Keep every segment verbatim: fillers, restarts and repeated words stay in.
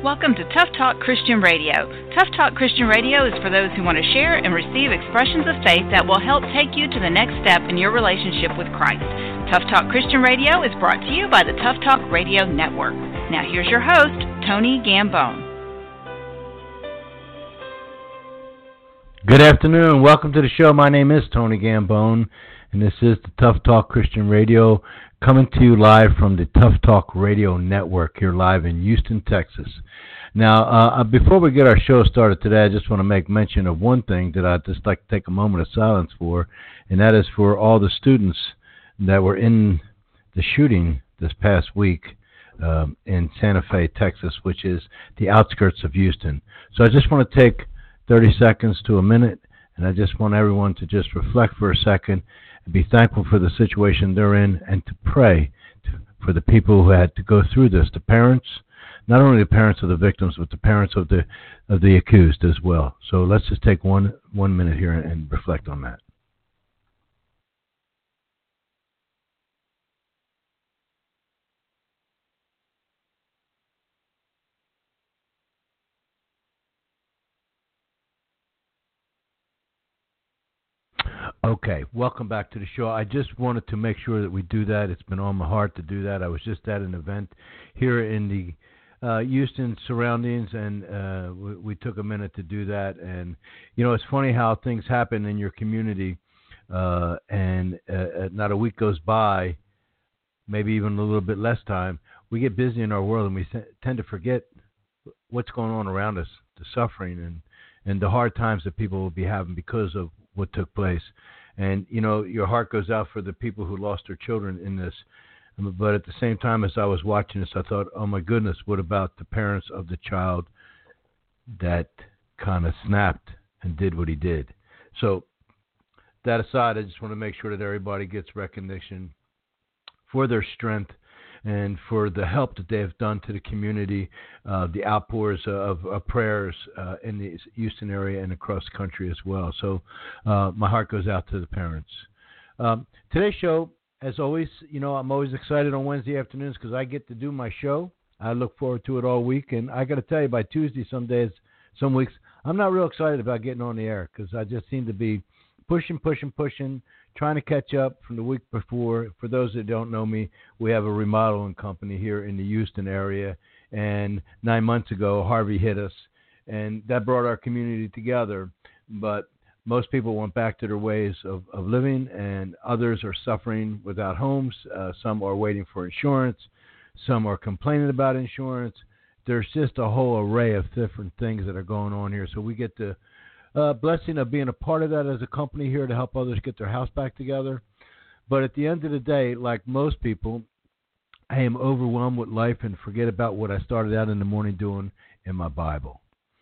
Welcome to Tough Talk Christian Radio. Tough Talk Christian Radio is for those who want to share and receive expressions of faith that will help take you to the next step in your relationship with Christ. Tough Talk Christian Radio is brought to you by the Tough Talk Radio Network. Now here's your host, Tony Gambone. Good afternoon. Welcome to the show. My name is Tony Gambone, and this is the Tough Talk Christian Radio, coming to you live from the Tough Talk Radio Network here live in Houston, Texas. Now, uh, before we get our show started today, I just want to make mention of one thing that I'd just like to take a moment of silence for, and that is for all the students that were in the shooting this past week um, in Santa Fe, Texas, which is the outskirts of Houston. So I just want to take thirty seconds to a minute, and I just want everyone to just reflect for a second and be thankful for the situation they're in, and to pray to, for the people who had to go through this, the parents, not only the parents of the victims, but the parents of the of the accused as well. So let's just take one one minute here and, and reflect on that. Okay, welcome back to the show. I just wanted to make sure that we do that. It's been on my heart to do that. I was just at an event here in the uh, Houston surroundings, and uh, we, we took a minute to do that. And, you know, it's funny how things happen in your community, uh, and uh, not a week goes by, maybe even a little bit less time, we get busy in our world, and we tend to forget what's going on around us, the suffering and, and the hard times that people will be having because of what took place. And, you know, your heart goes out for the people who lost their children in this. But at the same time, as I was watching this, I thought, oh, my goodness, what about the parents of the child that kind of snapped and did what he did? So that aside, I just want to make sure that everybody gets recognition for their strength and for the help that they have done to the community, uh, the outpours of, of prayers uh, in the Houston area and across the country as well. So uh, my heart goes out to the parents. Um, today's show, as always, you know, I'm always excited on Wednesday afternoons because I get to do my show. I look forward to it all week. And I got to tell you, by Tuesday, some days, some weeks, I'm not real excited about getting on the air because I just seem to be pushing, pushing, pushing, trying to catch up from the week before. For those that don't know me, we have a remodeling company here in the Houston area, and nine months ago, Harvey hit us, and that brought our community together. But most people went back to their ways of, of living, and others are suffering without homes. Uh, some are waiting for insurance. Some are complaining about insurance. There's just a whole array of different things that are going on here. So we get the Uh, blessing of being a part of that as a company here to help others get their house back together. But at the end of the day, like most people, I am overwhelmed with life and forget about what I started out in the morning doing in my Bible.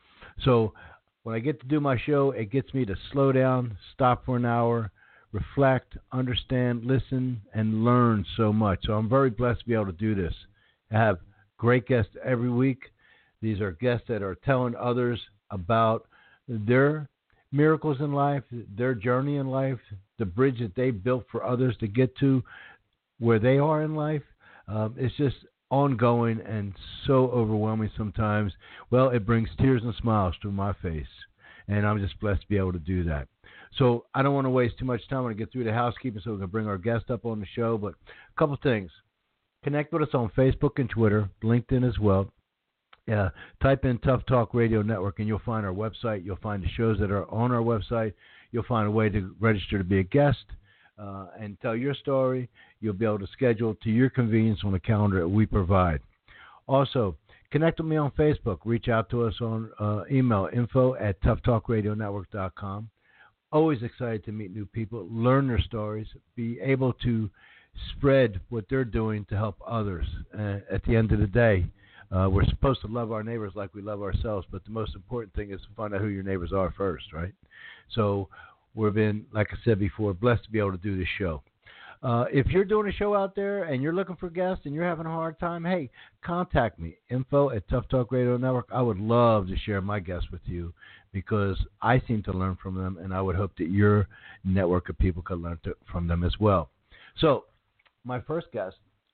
So when I get to do my show, it gets me to slow down, stop for an hour, reflect, understand, listen, and learn so much. So I'm very blessed to be able to do this. I have great guests every week. These are guests that are telling others about their miracles in life, their journey in life, the bridge that they built for others to get to where they are in life. Um, it's just ongoing and so overwhelming sometimes. Well, it brings tears and smiles to my face, and I'm just blessed to be able to do that. So I don't want to waste too much time. I want to get through the housekeeping so we can bring our guest up on the show. But a couple things. Connect with us on Facebook and Twitter, LinkedIn as well. Uh, type in Tough Talk Radio Network, and you'll find our website. You'll find the shows that are on our website. You'll find a way to register to be a guest uh, and tell your story. You'll be able to schedule to your convenience on the calendar that we provide. Also, connect with me on Facebook. Reach out to us on uh, email, info at tough talk radio network dot com. Always excited to meet new people, learn their stories, be able to spread what they're doing to help others. Uh, at the end of the day, Uh, we're supposed to love our neighbors like we love ourselves, but the most important thing is to find out who your neighbors are first, right? So we've been, like I said before, blessed to be able to do this show. Uh, if you're doing a show out there and you're looking for guests and you're having a hard time, hey, contact me, info at Tough Talk Radio Network. I would love to share my guests with you because I seem to learn from them, and I would hope that your network of people could learn to, from them as well. So my first guest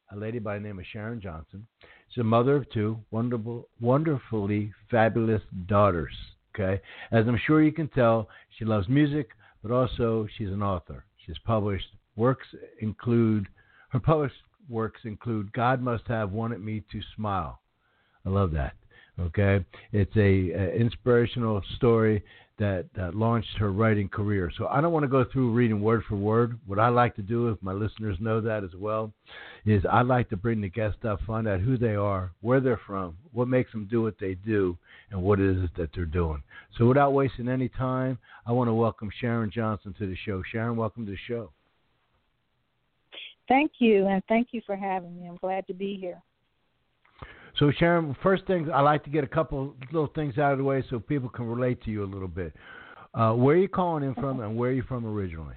a lady by the name of Sharon Johnson. She's a mother of two wonderful, wonderfully fabulous daughters. Okay, as I'm sure you can tell, she loves music, but also she's an author. She's published works include her published works include God Must Have Wanted Me to Smile. I love that. Okay, it's a, a inspirational story that, that launched her writing career. So I don't want to go through reading word for word. What I like to do, if my listeners know that as well, is I like to bring the guests up, find out who they are, where they're from, what makes them do what they do, and what it is that they're doing. So without wasting any time, I want to welcome Sharon Johnson to the show. Sharon, welcome to the show. Thank you, and thank you for having me. I'm glad to be here. So, Sharon, first things, I like to get a couple little things out of the way so people can relate to you a little bit. Uh, where are you calling in from, and where are you from originally?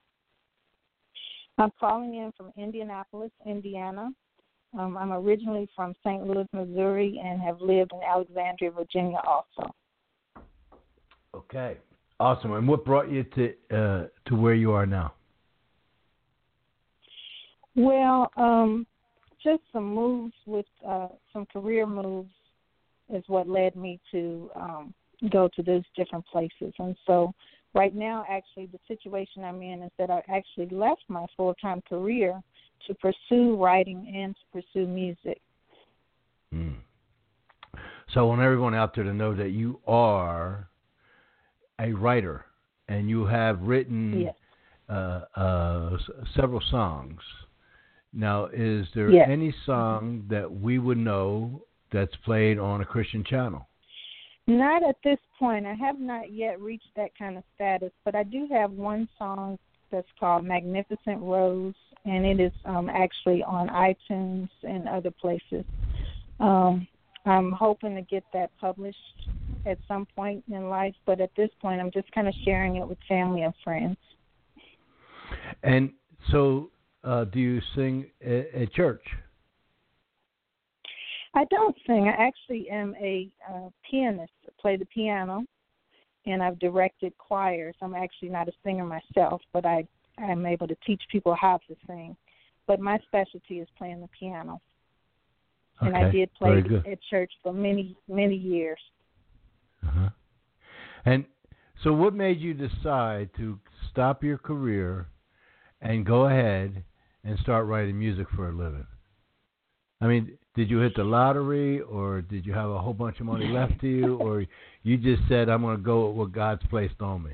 I'm calling in from Indianapolis, Indiana. Um, I'm originally from Saint Louis, Missouri, and have lived in Alexandria, Virginia also. Okay, awesome. And what brought you to uh, to where you are now? Well, um, just some moves with uh, some career moves is what led me to um, go to those different places. And so right now, actually, the situation I'm in is that I actually left my full-time career to pursue writing and to pursue music. Mm. So I want everyone out there to know that you are a writer and you have written yes. uh, uh, s- several songs. Now, is there yes. any song that we would know that's played on a Christian channel? Not at this point. I have not yet reached that kind of status, but I do have one song that's called Magnificent Rose, and it is um, actually on iTunes and other places. Um, I'm hoping to get that published at some point in life, but at this point I'm just kind of sharing it with family and friends. And so... Uh, do you sing at, at church? I don't sing. I actually am a uh, pianist. I play the piano, and I've directed choirs. I'm actually not a singer myself, but I am able to teach people how to sing. But my specialty is playing the piano. Okay. And I did play Very good. at church for many, many years. Uh-huh. And so what made you decide to stop your career and go ahead and start writing music for a living? I mean, did you hit the lottery, or did you have a whole bunch of money left to you, or you just said, I'm going to go with what God's placed on me?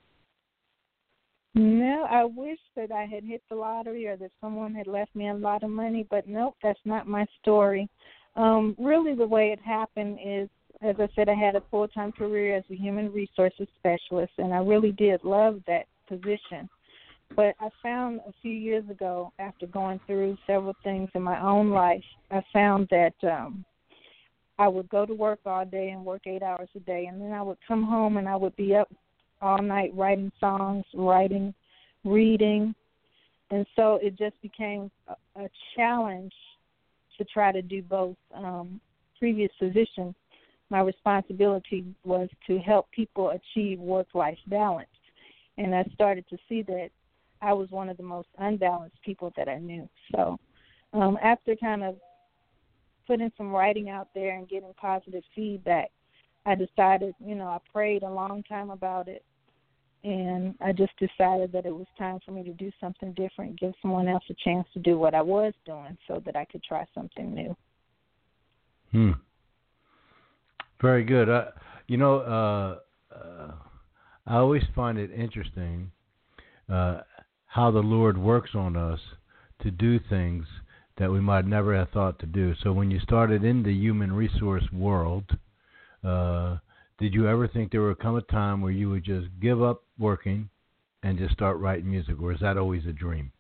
No, I wish that I had hit the lottery or that someone had left me a lot of money, but nope, that's not my story. Um, really, the way it happened is, as I said, I had a full-time career as a human resources specialist, and I really did love that position. But I found a few years ago, after going through several things in my own life, I found that um, I would go to work all day and work eight hours a day, and then I would come home and I would be up all night writing songs, writing, reading. And so it just became a, a challenge to try to do both. Um, previous position, my responsibility was to help people achieve work-life balance. And I started to see that I was one of the most unbalanced people that I knew. So um, after kind of putting some writing out there and getting positive feedback, I decided, you know, I prayed a long time about it, and I just decided that it was time for me to do something different, give someone else a chance to do what I was doing so that I could try something new. Hmm. Very good. Uh, you know, uh, uh, I always find it interesting uh, how the Lord works on us to do things that we might never have thought to do. So when you started in the human resource world, uh, did you ever think there would come a time where you would just give up working and just start writing music, or is that always a dream?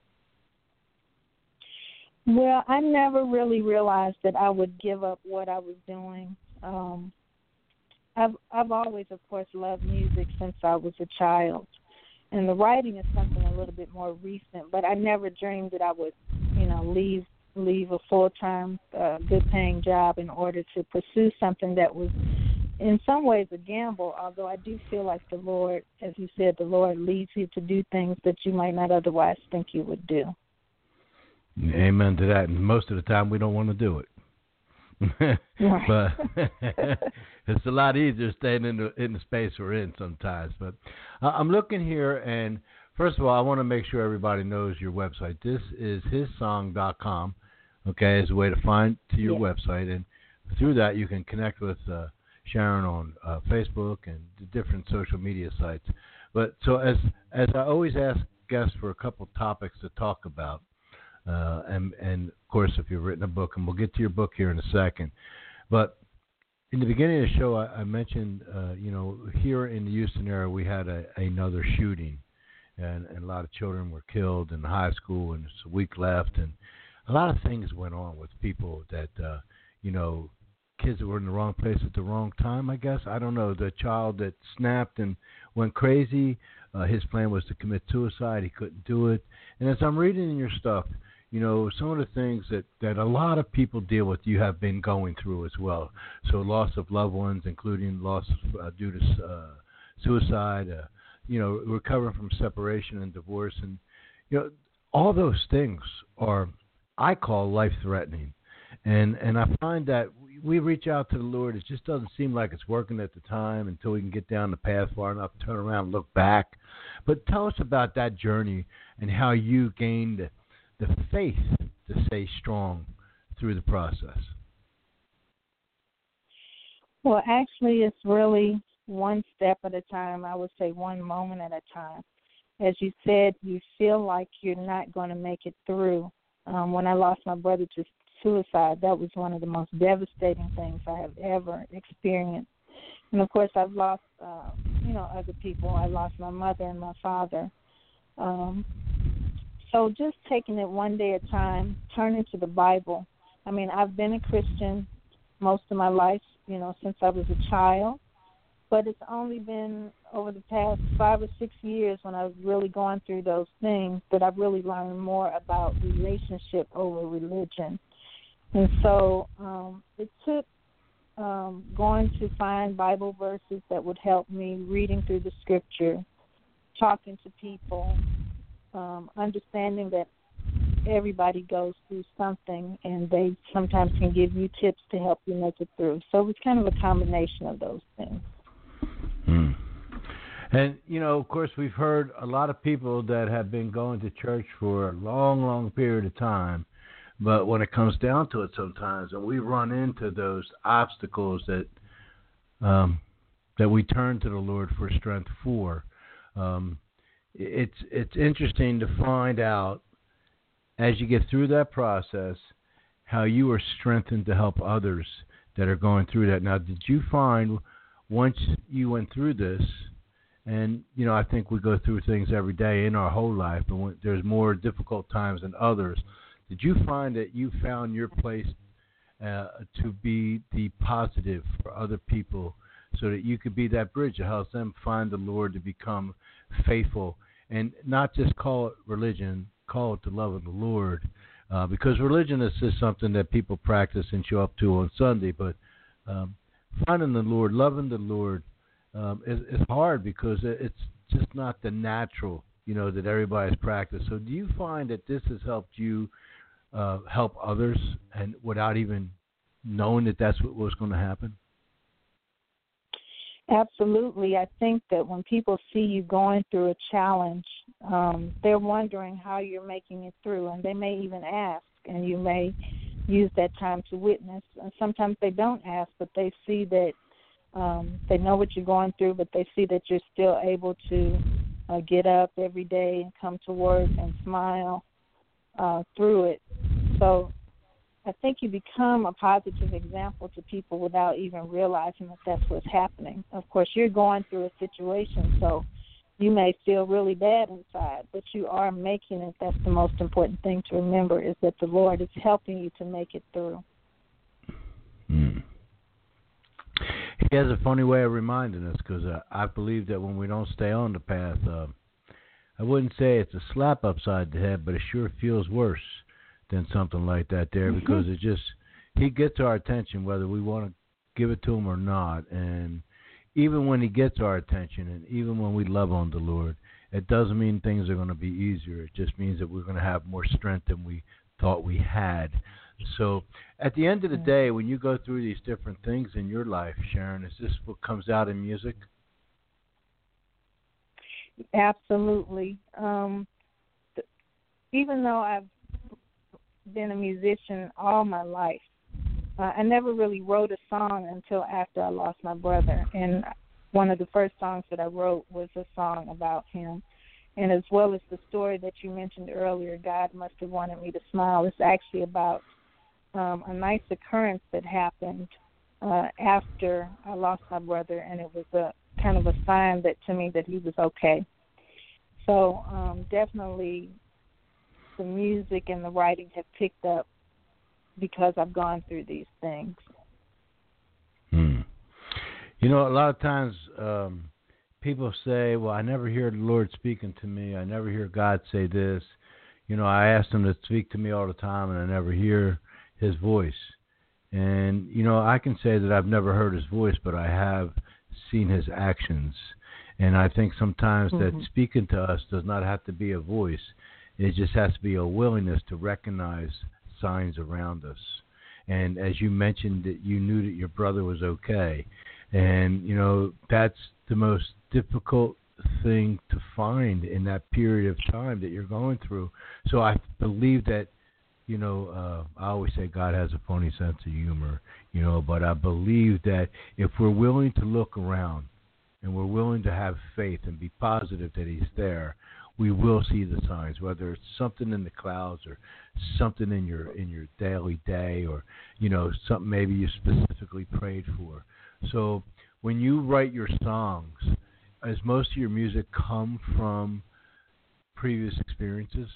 Well, I never really realized that I would give up what I was doing. Um, I've I've always, of course, loved music since I was a child. And the writing is something a little bit more recent, but I never dreamed that I would, you know, leave leave a full-time, uh, good-paying job in order to pursue something that was, in some ways, a gamble, although I do feel like the Lord, as you said, the Lord leads you to do things that you might not otherwise think you would do. Amen to that. And most of the time, we don't want to do it. But it's a lot easier staying in the in the space we're in sometimes. But uh, I'm looking here, and first of all, I want to make sure everybody knows your website. This is his song dot com. Okay, is a way to find to your yes. website, and through that you can connect with uh, Sharon on uh, Facebook and the different social media sites. But so as as I always ask guests for a couple topics to talk about. Uh, and, and, of course, if you've written a book, and we'll get to your book here in a second. But in the beginning of the show, I, I mentioned, uh, you know, here in the Houston area, we had a, another shooting, and, and a lot of children were killed in the high school, and there's a week left. And a lot of things went on with people that, uh, you know, kids that were in the wrong place at the wrong time, I guess. I don't know. The child that snapped and went crazy, uh, his plan was to commit suicide. He couldn't do it. And as I'm reading in your stuff, you know, some of the things that, that a lot of people deal with, you have been going through as well. So loss of loved ones, including loss uh, due to uh, suicide, uh, you know, recovering from separation and divorce. And, you know, all those things are, I call, life-threatening. And and I find that we reach out to the Lord. It just doesn't seem like it's working at the time until we can get down the path far enough, turn around and look back. But tell us about that journey and how you gained the faith to stay strong through the process. Well, actually, it's really one step at a time. I would say one moment at a time. As you said, you feel like you're not going to make it through. Um, when I lost my brother to suicide, that was one of the most devastating things I have ever experienced. And, of course, I've lost, uh, you know, other people. I lost my mother and my father. Um So just taking it one day at a time, turning to the Bible. I mean, I've been a Christian most of my life, you know, since I was a child. But it's only been over the past five or six years when I've really gone through those things that I've really learned more about relationship over religion. And so um, it took um, going to find Bible verses that would help me, reading through the Scripture, talking to people, Um, understanding that everybody goes through something, and they sometimes can give you tips to help you make it through. So it's kind of a combination of those things. Hmm. And, you know, of course, we've heard a lot of people that have been going to church for a long, long period of time, but when it comes down to it sometimes, and we run into those obstacles that um, that we turn to the Lord for strength for, um It's it's interesting to find out as you get through that process how you are strengthened to help others that are going through that. Now, did you find once you went through this, and, you know, I think we go through things every day in our whole life, but when there's more difficult times than others, did you find that you found your place uh, to be the positive for other people so that you could be that bridge that helps them find the Lord to become faithful, and not just call it religion, call it the love of the Lord, uh, because religion is just something that people practice and show up to on Sunday, but um, finding the Lord, loving the Lord um, is, is hard because it's just not the natural, you know, that everybody's practiced. So do you find that this has helped you uh, help others and without even knowing that that's what was going to happen? Absolutely. I think that when people see you going through a challenge, um, they're wondering how you're making it through, and they may even ask, and you may use that time to witness. And sometimes they don't ask, but they see that um, they know what you're going through, but they see that you're still able to uh, get up every day and come to work and smile uh, through it. So I think you become a positive example to people without even realizing that that's what's happening. Of course, you're going through a situation, so you may feel really bad inside, but you are making it. That's the most important thing to remember, is that the Lord is helping you to make it through. Hmm. He has a funny way of reminding us, because uh, I believe that when we don't stay on the path, uh, I wouldn't say it's a slap upside the head, but it sure feels worse than something like that there, mm-hmm. because it just, he gets our attention whether we want to give it to him or not. And even when he gets our attention, and even when we love on the Lord, it doesn't mean things are going to be easier. It just means that we're going to have more strength than we thought we had. So at the end of the day, when you go through these different things in your life, Sharon, is this what comes out in music? Absolutely. Um, th- even though I've been a musician all my life, uh, I never really wrote a song until after I lost my brother. And one of the first songs that I wrote was a song about him. And as well as the story that you mentioned earlier, God Must Have Wanted Me to Smile, it's actually about um, a nice occurrence that happened uh, after I lost my brother, and it was a kind of a sign that to me that he was okay. So um, definitely the music and the writing have picked up because I've gone through these things. Hmm. You know, a lot of times um, people say, well, I never hear the Lord speaking to me. I never hear God say this. You know, I ask him to speak to me all the time, and I never hear his voice. And, you know, I can say that I've never heard his voice, but I have seen his actions. And I think sometimes mm-hmm. that speaking to us does not have to be a voice. It just has to be a willingness to recognize signs around us. And as you mentioned, that you knew that your brother was okay. And, you know, that's the most difficult thing to find in that period of time that you're going through. So I believe that, you know, uh, I always say God has a funny sense of humor, you know, but I believe that if we're willing to look around and we're willing to have faith and be positive that he's there, we will see the signs, whether it's something in the clouds or something in your in your daily day, or, you know, something maybe you specifically prayed for. So when you write your songs, does most of your music come from previous experiences?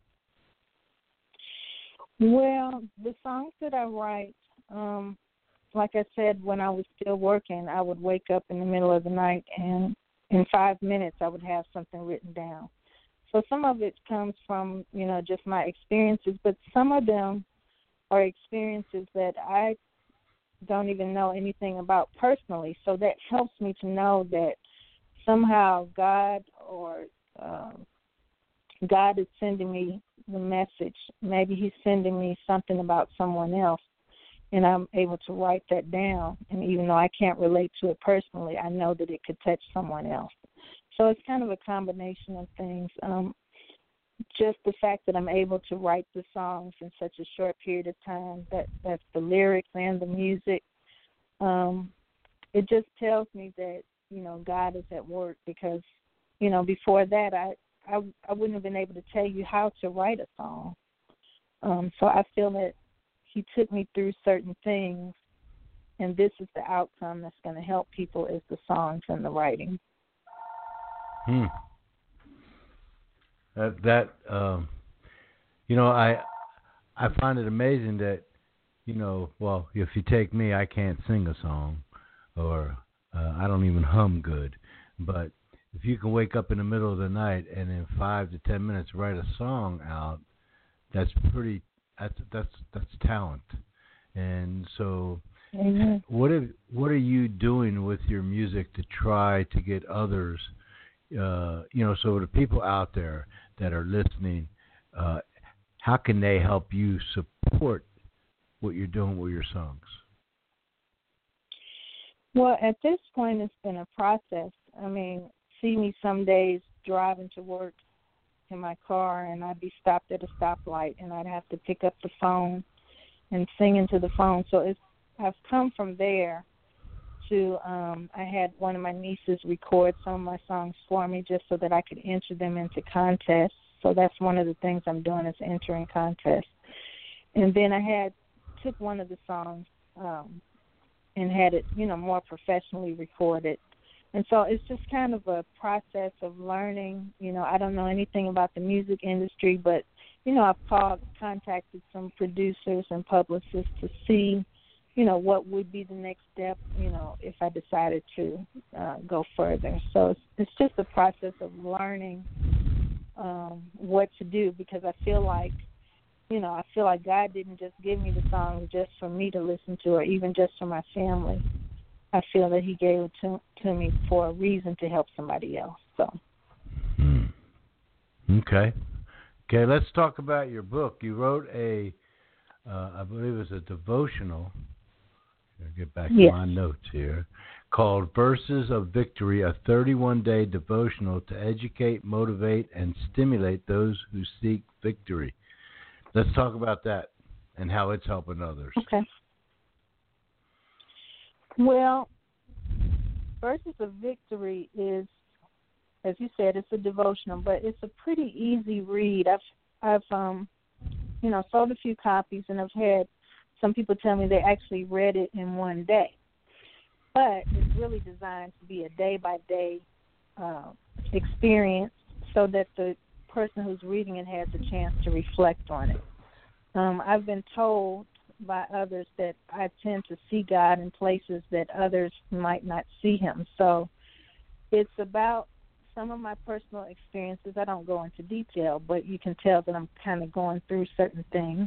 Well, the songs that I write, um, like I said, when I was still working, I would wake up in the middle of the night, and in five minutes I would have something written down. So some of it comes from, you know, just my experiences, but some of them are experiences that I don't even know anything about personally. So that helps me to know that somehow God or um, God is sending me the message. Maybe he's sending me something about someone else, and I'm able to write that down. And even though I can't relate to it personally, I know that it could touch someone else. So it's kind of a combination of things. Um, just the fact that I'm able to write the songs in such a short period of time, that, that's the lyrics and the music, um, it just tells me that, you know, God is at work, because, you know, before that I, I, I wouldn't have been able to tell you how to write a song. Um, so I feel that he took me through certain things, and this is the outcome that's going to help people, is the songs and the writing. Hmm. That, that um, you know, I I find it amazing that, you know, well, if you take me, I can't sing a song, or uh, I don't even hum good. But if you can wake up in the middle of the night and in five to ten minutes write a song out, that's pretty. That's that's that's talent. And so, mm-hmm. what are what are you doing with your music to try to get others? Uh, you know, so the people out there that are listening, uh, how can they help you support what you're doing with your songs? Well, at this point, it's been a process. I mean, see me some days driving to work in my car, and I'd be stopped at a stoplight, and I'd have to pick up the phone and sing into the phone. So it's I've come from there to um, I had one of my nieces record some of my songs for me just so that I could enter them into contests. So that's one of the things I'm doing, is entering contests. And then I had took one of the songs um, and had it, you know, more professionally recorded. And so it's just kind of a process of learning. You know, I don't know anything about the music industry, but, you know, I've called, contacted some producers and publicists to see, you know, what would be the next step, you know, if I decided to uh, go further. So it's, it's just a process of learning um, what to do, because I feel like, you know, I feel like God didn't just give me the songs just for me to listen to, or even just for my family. I feel that he gave it to, to me for a reason, to help somebody else. So, hmm. Okay, Okay, let's talk about your book. You wrote a, uh, I believe it was a devotional. I'll get back yes. to my notes here. Called Verses of Victory, a thirty-one day devotional to educate, motivate, and stimulate those who seek victory. Let's talk about that and how it's helping others. Okay. Well, Verses of Victory is, as you said, it's a devotional, but it's a pretty easy read. I've, I've, um, you know, sold a few copies, and I've had some people tell me they actually read it in one day. But it's really designed to be a day-by-day uh, experience so that the person who's reading it has a chance to reflect on it. Um, I've been told by others that I tend to see God in places that others might not see him. So it's about some of my personal experiences. I don't go into detail, but you can tell that I'm kind of going through certain things.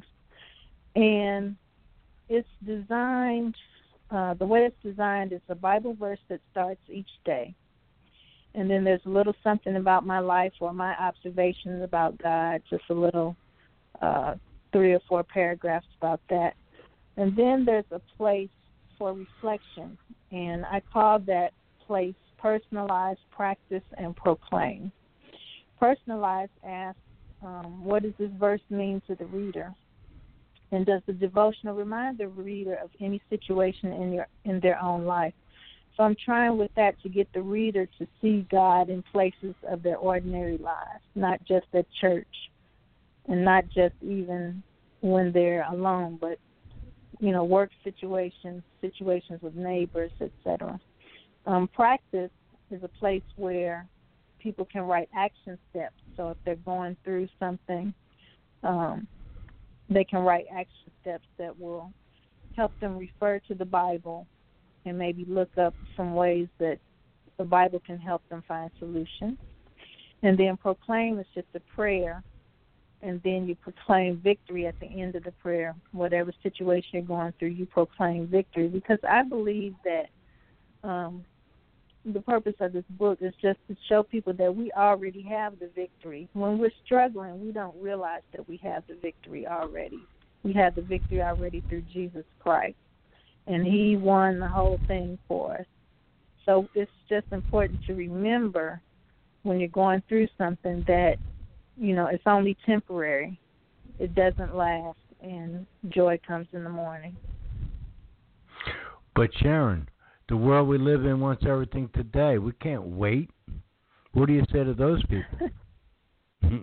And it's designed... Uh, the way it's designed is a Bible verse that starts each day. And then there's a little something about my life or my observations about God, just a little uh, three or four paragraphs about that. And then there's a place for reflection. And I call that place Personalized Practice and Proclaim. Personalized asks, um, what does this verse mean to the reader? And does the devotional remind the reader of any situation in your in their own life? So I'm trying with that to get the reader to see God in places of their ordinary lives, not just at church, and not just even when they're alone, but, you know, work situations, situations with neighbors, et cetera. Um, practice is a place where people can write action steps. So if they're going through something, um, they can write action steps that will help them refer to the Bible and maybe look up some ways that the Bible can help them find solutions. And then proclaim is just a prayer, and then you proclaim victory at the end of the prayer. Whatever situation you're going through, you proclaim victory, because I believe that um, the purpose of this book is just to show people that we already have the victory. When we're struggling, we don't realize that we have the victory already. We have the victory already through Jesus Christ, and he won the whole thing for us. So it's just important to remember when you're going through something that, you know, it's only temporary. It doesn't last, and joy comes in the morning. But Sharon, the world we live in wants everything today. We can't wait. What do you say to those people?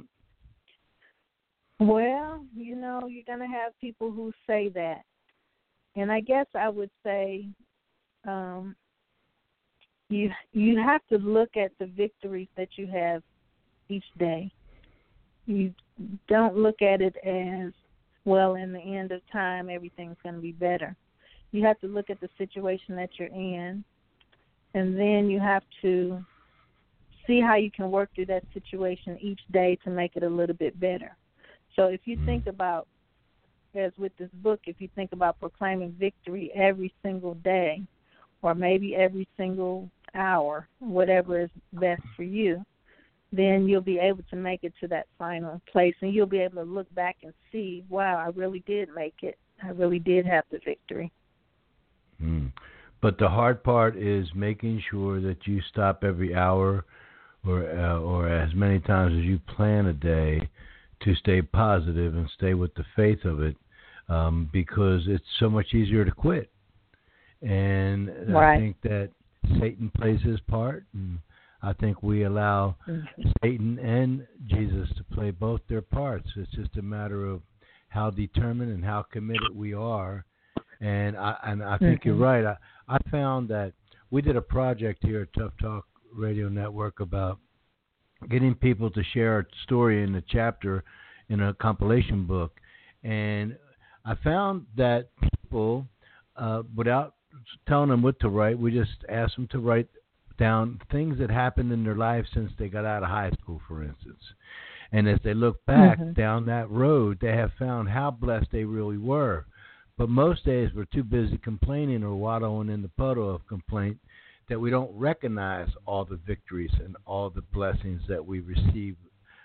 Well, you know, you're going to have people who say that. And I guess I would say um, you you have to look at the victories that you have each day. You don't look at it as, well, in the end of time, everything's going to be better. You have to look at the situation that you're in, and then you have to see how you can work through that situation each day to make it a little bit better. So if you think about, as with this book, if you think about proclaiming victory every single day, or maybe every single hour, whatever is best for you, then you'll be able to make it to that final place, and you'll be able to look back and see, wow, I really did make it. I really did have the victory. Mm. But the hard part is making sure that you stop every hour or uh, or as many times as you plan a day to stay positive and stay with the faith of it, um, because it's so much easier to quit. And right. I think that Satan plays his part, and I think we allow mm-hmm. Satan and Jesus to play both their parts. It's just a matter of how determined and how committed we are. And I and I think mm-hmm. you're right. I, I found that we did a project here at Tough Talk Radio Network about getting people to share a story in a chapter in a compilation book. And I found that people, uh, without telling them what to write, we just asked them to write down things that happened in their life since they got out of high school, for instance. And as they look back mm-hmm. down that road, they have found how blessed they really were. But most days we're too busy complaining or wallowing in the puddle of complaint that we don't recognize all the victories and all the blessings that we receive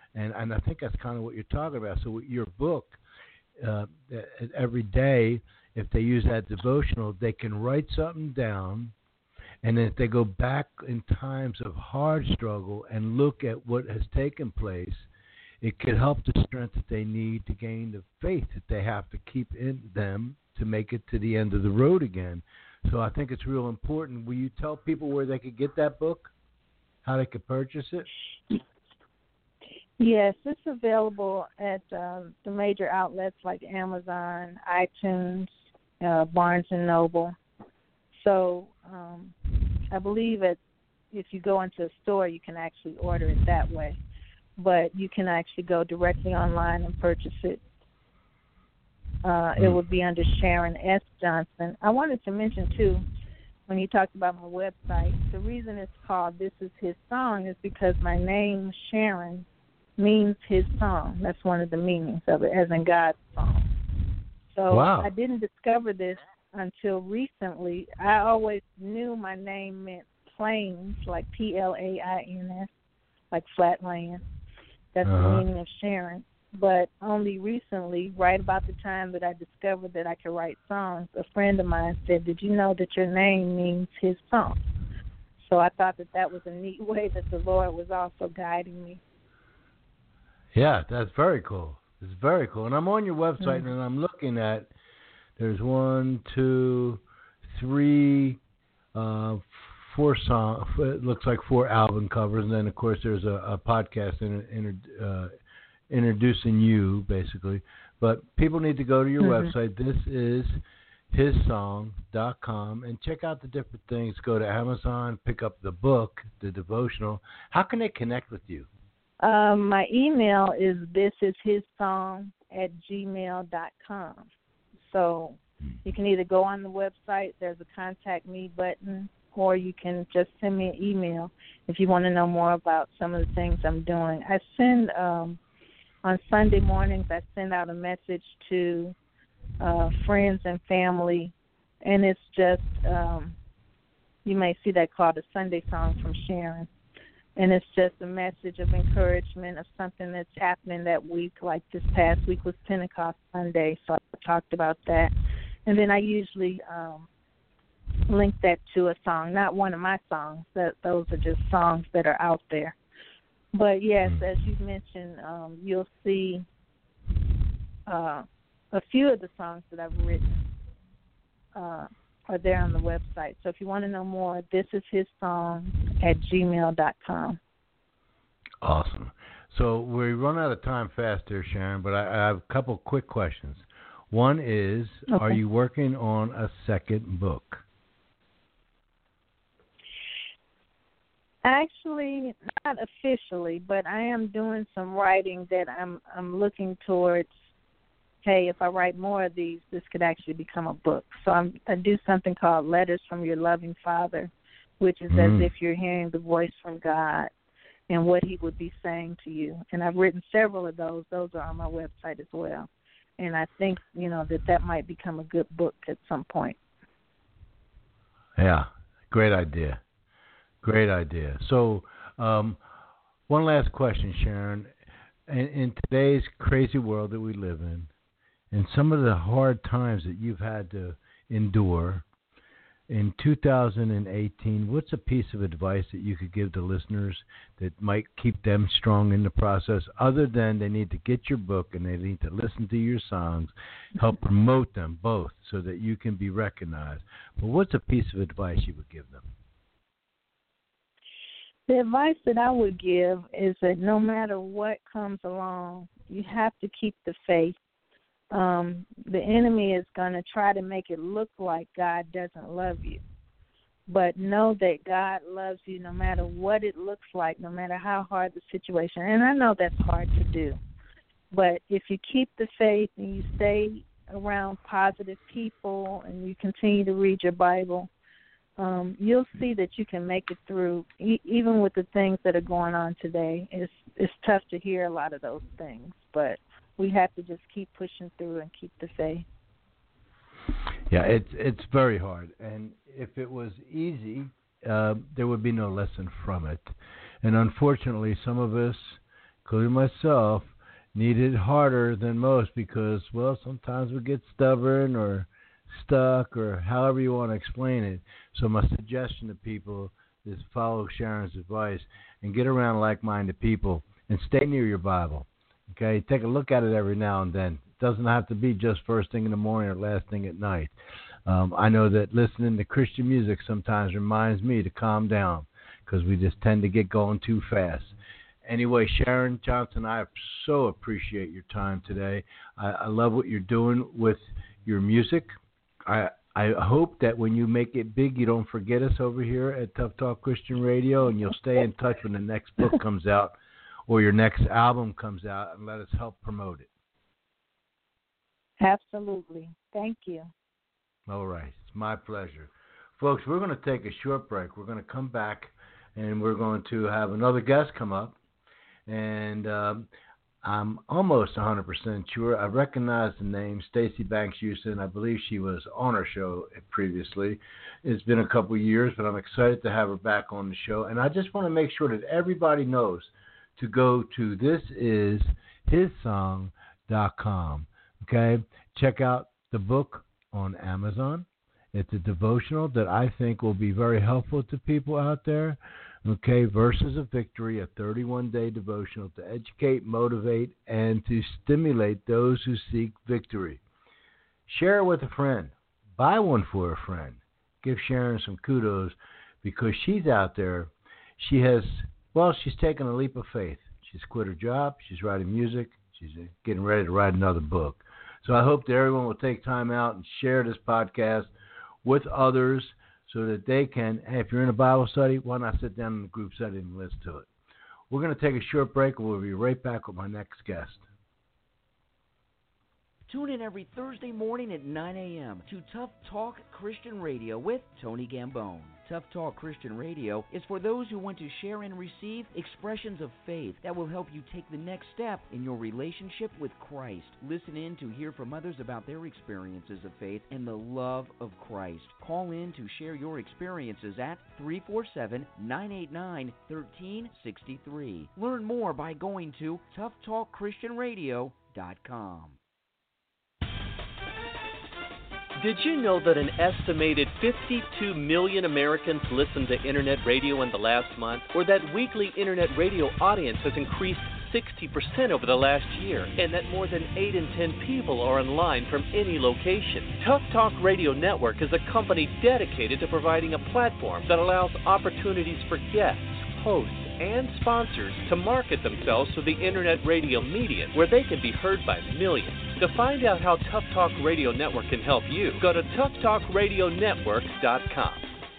And, and I think that's kind of what you're talking about. So your book, uh, every day, if they use that devotional, they can write something down. And then if they go back in times of hard struggle and look at what has taken place, it could help the strength that they need to gain the faith that they have to keep in them to make it to the end of the road again. So I think it's real important. Will you tell people where they could get that book, how they could purchase it? Yes, it's available at uh, the major outlets like Amazon, iTunes, uh, Barnes and Noble. So um, I believe that if you go into a store, you can actually order it that way. But you can actually go directly online and purchase it. Uh, it would be under Sharon S. Johnson. I wanted to mention, too, when you talked about my website, the reason it's called This Is His Song is because my name, Sharon, means his song. That's one of the meanings of it, as in God's song. So wow. I didn't discover this until recently. I always knew my name meant plains, like P L A I N S, like flat land. That's uh-huh. the meaning of Sharon. But only recently, right about the time that I discovered that I could write songs, a friend of mine said, did you know that your name means his song? So I thought that that was a neat way that the Lord was also guiding me. Yeah, that's very cool. It's very cool. And I'm on your website, mm-hmm. and I'm looking at, there's one, two, three, uh, four songs. It looks like four album covers. And then, of course, there's a, a podcast in, in, uh, introducing you, basically. But people need to go to your mm-hmm. website. This is his song dot com and check out the different things. Go to Amazon, pick up the book, the devotional. How can they connect with you? Um, my email is thisishissong at gmail dot com. So you can either go on the website, there's a contact me button, or you can just send me an email if you want to know more about some of the things I'm doing. I send, um, on Sunday mornings, I send out a message to uh, friends and family, and it's just, um, you may see that called a Sunday Song from Sharon. And it's just a message of encouragement of something that's happening that week. Like this past week was Pentecost Sunday, so I talked about that. And then I usually um, link that to a song, not one of my songs. That those are just songs that are out there. But, yes, as you mentioned, um, you'll see uh, a few of the songs that I've written uh, are there on the website. So if you want to know more, this is his song at gmail dot com. Awesome. So we run out of time fast here, Sharon, but I, I have a couple quick questions. One is, okay. Are you working on a second book? Actually, not officially, but I am doing some writing that I'm I'm looking towards. Hey, if I write more of these, this could actually become a book. So I'm, I do something called Letters from Your Loving Father, which is mm. as if you're hearing the voice from God and what he would be saying to you. And I've written several of those. Those are on my website as well. And I think, you know, that that might become a good book at some point. Yeah, great idea. Great idea. So um, one last question, Sharon. In, in today's crazy world that we live in, and some of the hard times that you've had to endure, in two thousand eighteen, what's a piece of advice that you could give to listeners that might keep them strong in the process, other than they need to get your book and they need to listen to your songs, help promote them both so that you can be recognized? But what's a piece of advice you would give them? The advice that I would give is that no matter what comes along, you have to keep the faith. Um, the enemy is going to try to make it look like God doesn't love you. But know that God loves you no matter what it looks like, no matter how hard the situation. And I know that's hard to do. But if you keep the faith and you stay around positive people and you continue to read your Bible, um, you'll see that you can make it through, e- even with the things that are going on today. It's, it's tough to hear a lot of those things, but we have to just keep pushing through and keep the faith. Yeah, it's it's very hard. And if it was easy, uh, there would be no lesson from it. And unfortunately, some of us including myself, need it harder than most because, well, sometimes we get stubborn or stuck or however you want to explain it. So my suggestion to people is follow Sharon's advice and get around like-minded people and stay near your Bible. Okay, take a look at it every now and then. It doesn't have to be just first thing in the morning or last thing at night. Um, I know that listening to Christian music sometimes reminds me to calm down because we just tend to get going too fast. Anyway, Sharon Johnson, I so appreciate your time today. I, I love what you're doing with your music. I I hope that when you make it big, you don't forget us over here at Tough Talk Christian Radio, and you'll stay in touch when the next book comes out or your next album comes out, and let us help promote it. Absolutely. Thank you. All right. It's my pleasure. Folks, we're going to take a short break. We're going to come back, and we're going to have another guest come up. And um, I'm almost one hundred percent sure I recognize the name Stacey Banks Houston. I believe she was on our show previously. It's been a couple of years, but I'm excited to have her back on the show. And I just want to make sure that everybody knows to go to this is his song dot com. Okay? Check out the book on Amazon. It's a devotional that I think will be very helpful to people out there. Okay, Verses of Victory, a thirty-one day devotional to educate, motivate, and to stimulate those who seek victory. Share it with a friend. Buy one for a friend. Give Sharon some kudos because she's out there. She has, well, she's taken a leap of faith. She's quit her job. She's writing music. She's getting ready to write another book. So I hope that everyone will take time out and share this podcast with others so that they can, hey, if you're in a Bible study, why not sit down in the group setting and listen to it? We're going to take a short break, and we'll be right back with my next guest. Tune in every Thursday morning at nine a.m. to Tough Talk Christian Radio with Tony Gambone. Tough Talk Christian Radio is for those who want to share and receive expressions of faith that will help you take the next step in your relationship with Christ. Listen in to hear from others about their experiences of faith and the love of Christ. Call in to share your experiences at three four seven, nine eight nine, one three six three. Learn more by going to tough talk christian radio dot com. Did you know that an estimated fifty-two million Americans listened to Internet radio in the last month? Or that weekly Internet radio audience has increased sixty percent over the last year? And that more than eight in ten people are online from any location? Tough Talk Radio Network is a company dedicated to providing a platform that allows opportunities for guests, hosts, and sponsors to market themselves to the Internet radio media where they can be heard by millions. To find out how Tough Talk Radio Network can help you, go to tough talk radio network dot com.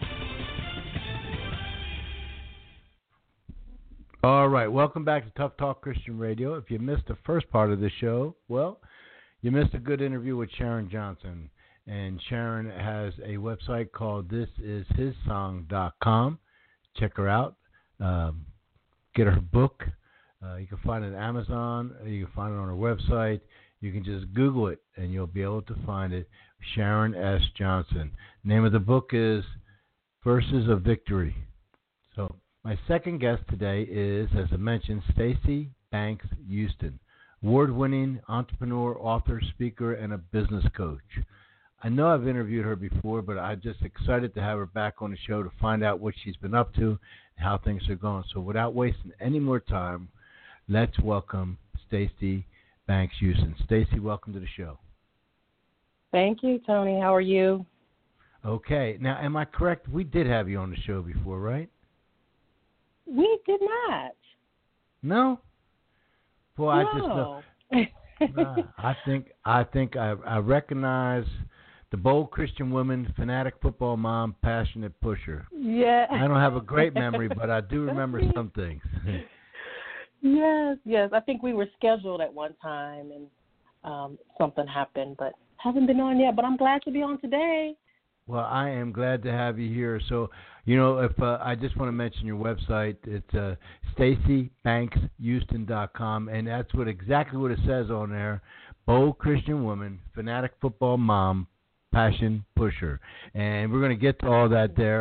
All right, welcome back to Tough Talk Christian Radio. If you missed the first part of the show, well, you missed a good interview with Sharon Johnson. And Sharon has a website called this is his song dot com. Check her out. Um, get her book. Uh, you can find it on Amazon. You can find it on her website. You can just Google it, and you'll be able to find it. Sharon S. Johnson. Name of the book is Verses of Victory. So my second guest today is, as I mentioned, Stacey Banks Houston, award-winning entrepreneur, author, speaker, and a business coach. I know I've interviewed her before, but I'm just excited to have her back on the show to find out what she's been up to and how things are going. So without wasting any more time, let's welcome Stacey Banks Houston. Stacey, welcome to the show. Thank you, Tony. How are you? Okay. Now, am I correct? We did have you on the show before, right? We did not. No? Well, no. I just uh, I think I think I, I recognize the bold Christian woman, fanatic football mom, passionate pusher. Yeah. I don't have a great memory, but I do remember some things. Yes, yes. I think we were scheduled at one time, and um, something happened, but haven't been on yet. But I'm glad to be on today. Well, I am glad to have you here. So, you know, if uh, I just want to mention your website, it's uh, Stacey Banks Houston dot com, and that's what exactly what it says on there. Bold Christian woman, fanatic football mom, passion pusher, and we're going to get to all that there.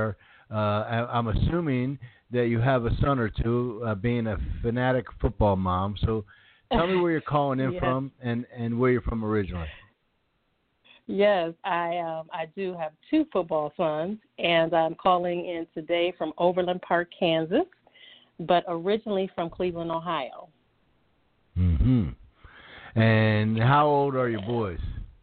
uh, I, I'm assuming that you have a son or two, uh, being a fanatic football mom. So tell me where you're calling in yes. from and, and where you're from originally. Yes, I um, I do have two football sons, and I'm calling in today from Overland Park, Kansas, but originally from Cleveland, Ohio. Mm-hmm. And how old are your boys?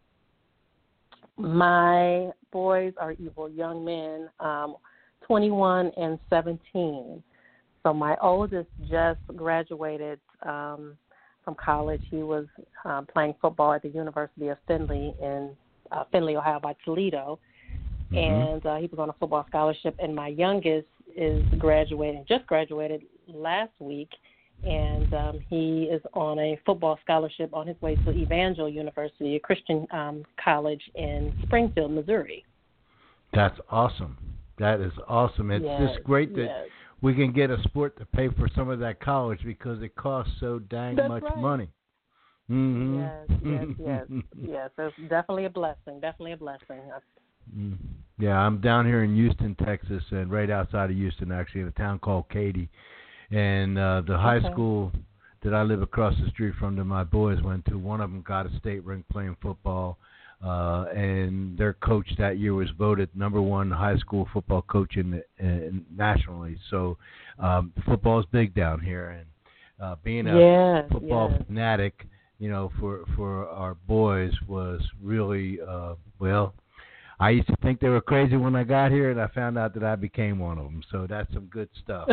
My boys are evil young men, um, twenty-one and seventeen. So my oldest just graduated um, from college. He was um, playing football at the University of Findlay in uh, Findlay, Ohio, by Toledo, mm-hmm. and uh, he was on a football scholarship. And my youngest is graduating, just graduated last week, and um, he is on a football scholarship on his way to Evangel University, a Christian um, college in Springfield, Missouri. That's awesome. That is awesome. It's yes, just great that yes. we can get a sport to pay for some of that college because it costs so dang That's much right. money. Mm-hmm. Yes, yes, yes, yes. It's definitely a blessing. Definitely a blessing. Mm. Yeah, I'm down here in Houston, Texas, and right outside of Houston, actually, in a town called Katy. And uh, the high okay. school that I live across the street from that my boys went to, one of them got a state rank playing football, uh, and their coach that year was voted number one high school football coach in, in nationally. So um, football is big down here, and uh, being a yes, football yes. fanatic, you know, for for our boys was really uh, well. I used to think they were crazy when I got here, and I found out that I became one of them. So that's some good stuff.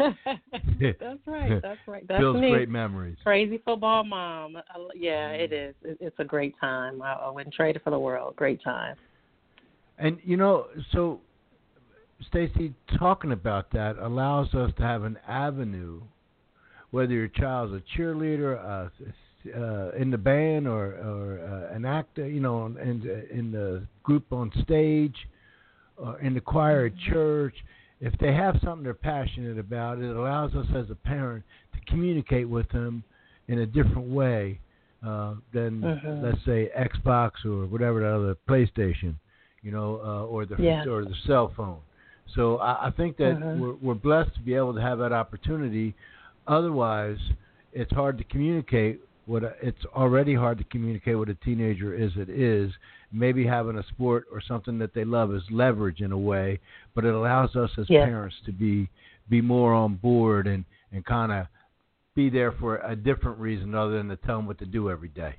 That's right. That's right. That's Builds me. great memories. Crazy football mom. I, yeah, it is. It, it's a great time. I, I wouldn't trade it for the world. Great time. And, you know, so, Stacey, talking about that allows us to have an avenue, whether your child's a cheerleader, uh, Uh, in the band or, or uh, an actor, you know, in, in the group on stage or in the choir at church, if they have something they're passionate about, it allows us as a parent to communicate with them in a different way uh, than, mm-hmm. let's say, Xbox or whatever the other PlayStation, you know, uh, or the yeah. or the cell phone. So I, I think that mm-hmm. we're, we're blessed to be able to have that opportunity. Otherwise, it's hard to communicate. What a, it's already hard to communicate with a teenager as it is. Maybe having a sport or something that they love is leverage in a way, but it allows us as yes. parents to be be more on board and, and kind of be there for a different reason other than to tell them what to do every day.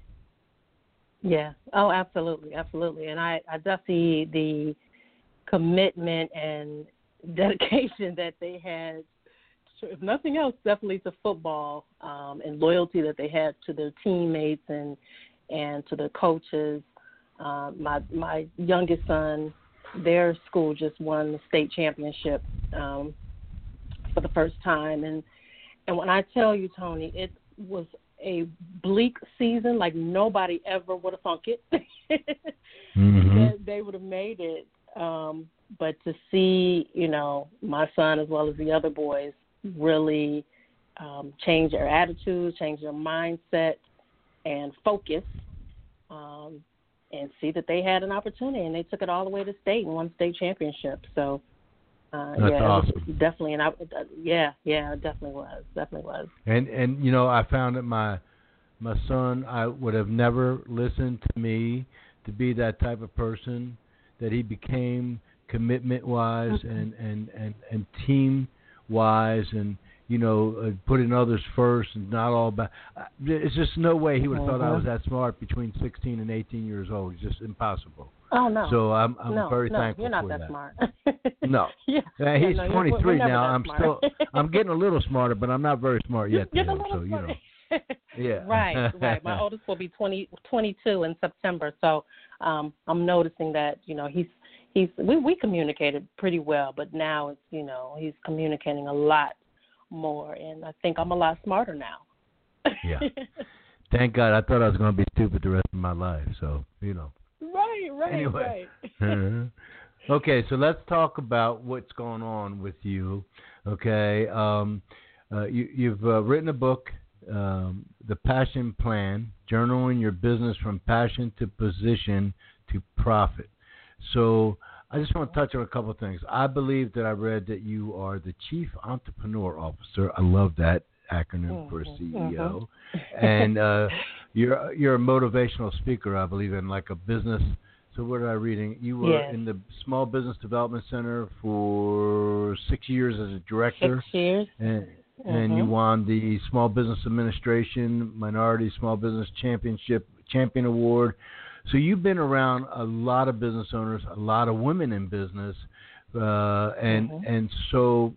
Yeah. Oh, absolutely, absolutely. And I, I definitely the commitment and dedication that they had, if nothing else, definitely to football, um, and loyalty that they had to their teammates and and to the coaches. Uh, my my youngest son, their school just won the state championship um, for the first time, and and when I tell you, Tony, it was a bleak season. Like nobody ever would have thunk it mm-hmm. that they would have made it. Um, but to see, you know, my son as well as the other boys really um, change their attitudes, change their mindset, and focus, um, and see that they had an opportunity, and they took it all the way to state and won state championship. So, uh, That's yeah, awesome. it was definitely an op- yeah, yeah, it definitely was, definitely was. And and you know, I found that my my son, I would have never listened to me to be that type of person that he became, commitment wise mm-hmm. and, and, and, and team wise, and you know, uh, putting others first and not all about. Uh, it's just no way he would have mm-hmm. thought I was that smart between sixteen and eighteen years old. It's just impossible. Oh no! So I'm I'm no, very no, thankful you're not for that, that. smart. No, yeah, uh, he's yeah, no, twenty-three you're, now. I'm smart. still I'm getting a little smarter, but I'm not very smart yet. You're To a him, little so you smart. know. Yeah. Right, right. My oldest will be twenty, twenty-two in September, so um, I'm noticing that you know he's he's we, we communicated pretty well, but now it's you know he's communicating a lot more, and I think I'm a lot smarter now. Yeah. Thank God. I thought I was going to be stupid the rest of my life. So you know. Right, right, anyway. right. Okay, so let's talk about what's going on with you. Okay, um, uh, you, you've uh, written a book, um, The Passion Plan, Journaling Your Business from Passion to Position to Profit. So I just want to touch on a couple of things. I believe that I read that you are the Chief Entrepreneur Officer. I love that acronym mm-hmm. for C E O. Mm-hmm. and uh, you're you're a motivational speaker, I believe, in like a business. So what am I reading? You were yes. in the Small Business Development Center for six years as a director. Six years. And, mm-hmm. and you won the Small Business Administration Minority Small Business Championship Champion Award. So you've been around a lot of business owners, a lot of women in business, uh, and mm-hmm. and so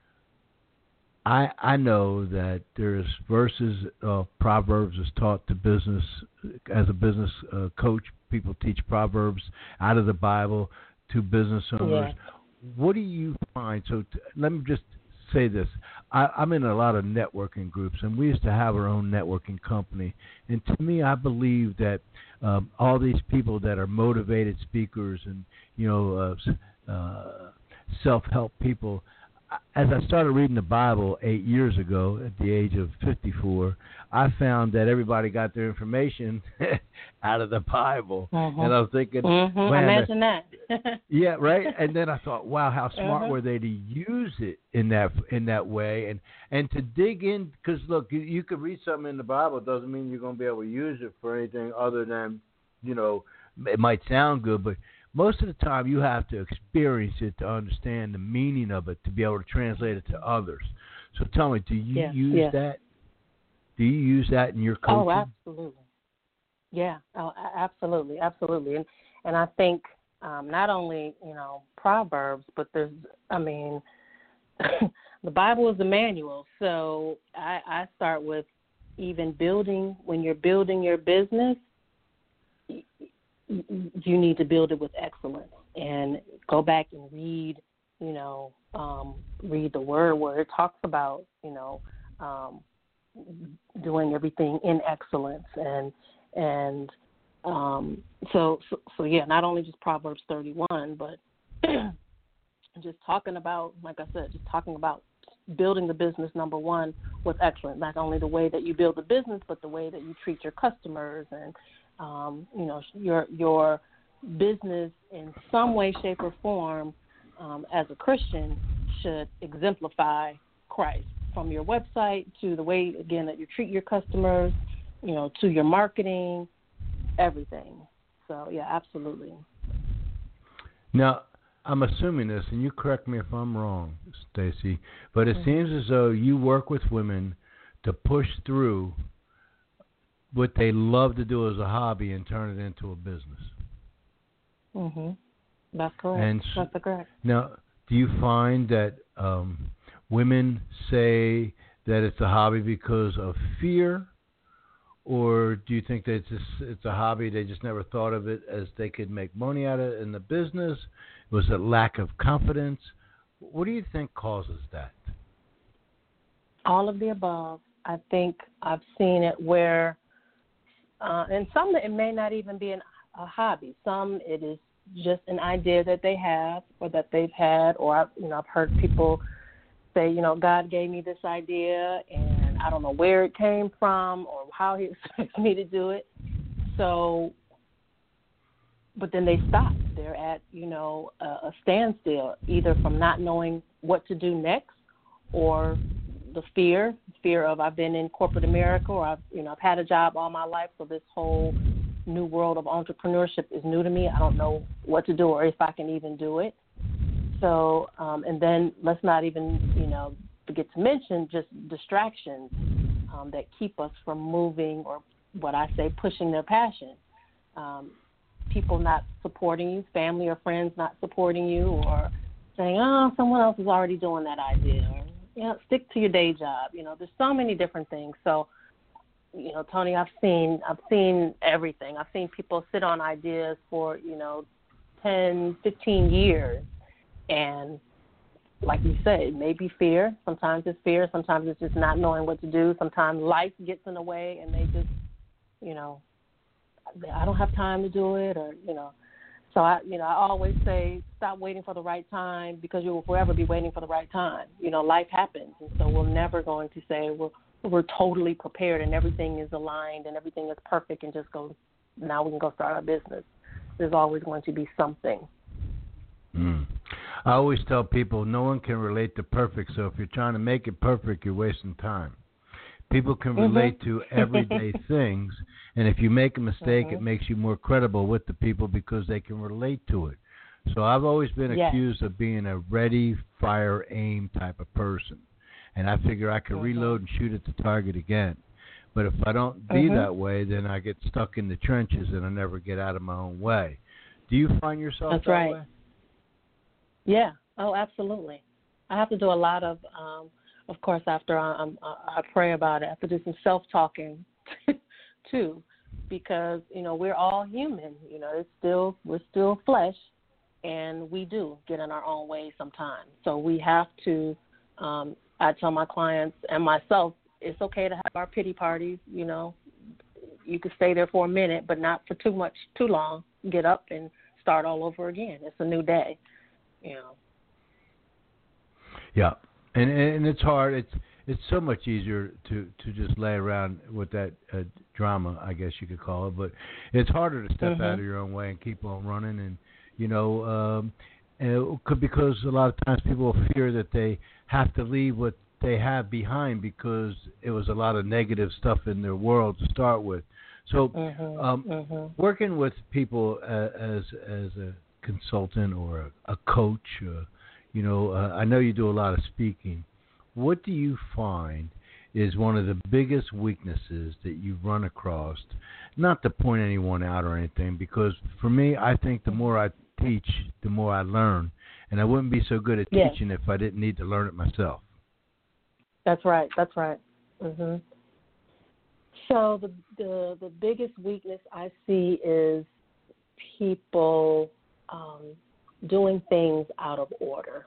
I I know that there's verses, uh, Proverbs is taught to business as a business uh, coach. People teach Proverbs out of the Bible to business owners. Yeah. What do you find? So t- let me just say this. I, I'm in a lot of networking groups, and we used to have our own networking company. And to me, I believe that um, all these people that are motivated speakers and, you know, uh, uh, self-help people, as I started reading the Bible eight years ago at the age of fifty-four, I found that everybody got their information out of the Bible. Mm-hmm. And I was thinking, mm-hmm. imagine that. yeah, right? And then I thought, wow, how smart mm-hmm. were they to use it in that in that way and, and to dig in, because, look, you, you could read something in the Bible. It doesn't mean you're going to be able to use it for anything other than, you know, it might sound good, but most of the time you have to experience it to understand the meaning of it, to be able to translate it to others. So tell me, do you yeah, use yeah. that? Do you use that in your coaching? Oh, absolutely. Yeah, oh, absolutely, absolutely. And and I think um, not only, you know, Proverbs, but there's, I mean, the Bible is the manual. So I, I start with even building, when you're building your business, you need to build it with excellence and go back and read, you know, um, read the word where it talks about, you know, um, doing everything in excellence. And, and um, so, so, so, yeah, not only just Proverbs thirty-one, but just talking about, like I said, just talking about building the business, number one, with excellence, not only the way that you build the business, but the way that you treat your customers and, Um, you know, your your business in some way, shape, or form um, as a Christian should exemplify Christ, from your website to the way, again, that you treat your customers, you know, to your marketing, everything. So, yeah, absolutely. Now, I'm assuming this, and you correct me if I'm wrong, Stacy, but it mm-hmm. seems as though you work with women to push through what they love to do as a hobby and turn it into a business. Mhm. That's correct. And That's correct. Now, do you find that um, women say that it's a hobby because of fear, or do you think that it's just, it's a hobby, they just never thought of it as they could make money out of it in the business? Was it lack of confidence? What do you think causes that? All of the above. I think I've seen it where Uh, and some, it may not even be an, a hobby. Some, it is just an idea that they have or that they've had, or, I've, you know, I've heard people say, you know, God gave me this idea and I don't know where it came from or how he expects me to do it. So, but then they stop. They're at, you know, a, a standstill, either from not knowing what to do next or the fear, fear of I've been in corporate America, or I've, you know, I've had a job all my life, so this whole new world of entrepreneurship is new to me. I don't know what to do or if I can even do it. So, um, and then let's not even, you know, forget to mention just distractions um, that keep us from moving, or what I say, pushing their passion. Um, people not supporting you, family or friends not supporting you, or saying, oh, someone else is already doing that idea, or, you know, stick to your day job. You know, there's so many different things. So, you know, Tony, I've seen, I've seen everything. I've seen people sit on ideas for, you know, ten, fifteen years. And like you said, it may be fear. Sometimes it's fear. Sometimes it's just not knowing what to do. Sometimes life gets in the way and they just, you know, I don't have time to do it, or, you know. So, I, you know, I always say stop waiting for the right time, because you will forever be waiting for the right time. You know, life happens, and so we're never going to say we're, we're totally prepared and everything is aligned and everything is perfect and just go, now we can go start our business. There's always going to be something. Mm. I always tell people no one can relate to perfect, so if you're trying to make it perfect, you're wasting time. People can relate mm-hmm. to everyday things, and if you make a mistake, mm-hmm. it makes you more credible with the people because they can relate to it. So I've always been yes. accused of being a ready, fire, aim type of person, and I figure I can mm-hmm. reload and shoot at the target again. But if I don't be mm-hmm. that way, then I get stuck in the trenches and I never get out of my own way. Do you find yourself That's that right. way? Yeah. Oh, absolutely. I have to do a lot of, um, of course, after I, I'm, I pray about it, I have to do some self-talking too, because you know we're all human. You know, it's still we're still flesh, and we do get in our own way sometimes. So we have to. Um, I tell my clients and myself, it's okay to have our pity parties. You know, you can stay there for a minute, but not for too much, too long. Get up and start all over again. It's a new day. You know. Yeah, and and it's hard. It's it's so much easier to, to just lay around with that uh, drama, I guess you could call it. But it's harder to step mm-hmm. out of your own way and keep on running. And you know, um, and it could, because a lot of times people fear that they have to leave what they have behind because it was a lot of negative stuff in their world to start with. So, mm-hmm. Um, mm-hmm. working with people uh, as as a consultant or a, a coach. Uh, You know, uh, I know you do a lot of speaking. What do you find is one of the biggest weaknesses that you run across? Not to point anyone out or anything, because for me, I think the more I teach, the more I learn. And I wouldn't be so good at yeah. teaching if I didn't need to learn it myself. That's right. That's right. Mm-hmm. So the, the the biggest weakness I see is people um, doing things out of order.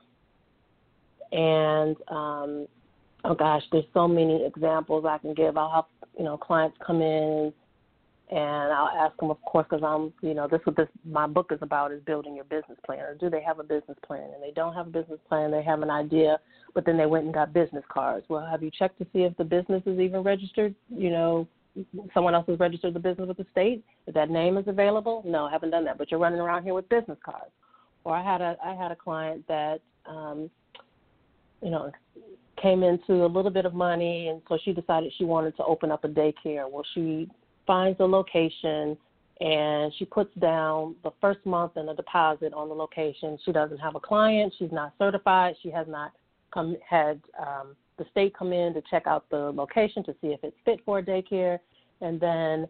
And, um, oh gosh, there's so many examples I can give. I'll have, you know, clients come in and I'll ask them, of course, because I'm, you know, this is what this, my book is about, is building your business plan. Or do they have a business plan? And they don't have a business plan. They have an idea, but then they went and got business cards. Well, have you checked to see if the business is even registered? You know, someone else has registered the business with the state. If that name is available? No, I haven't done that. But you're running around here with business cards. Or I had a I had a client that, um, you know, came into a little bit of money, and so she decided she wanted to open up a daycare. Well, she finds a location, and she puts down the first month and a deposit on the location. She doesn't have a client. She's not certified. She has not come had um, the state come in to check out the location to see if it's fit for a daycare, and then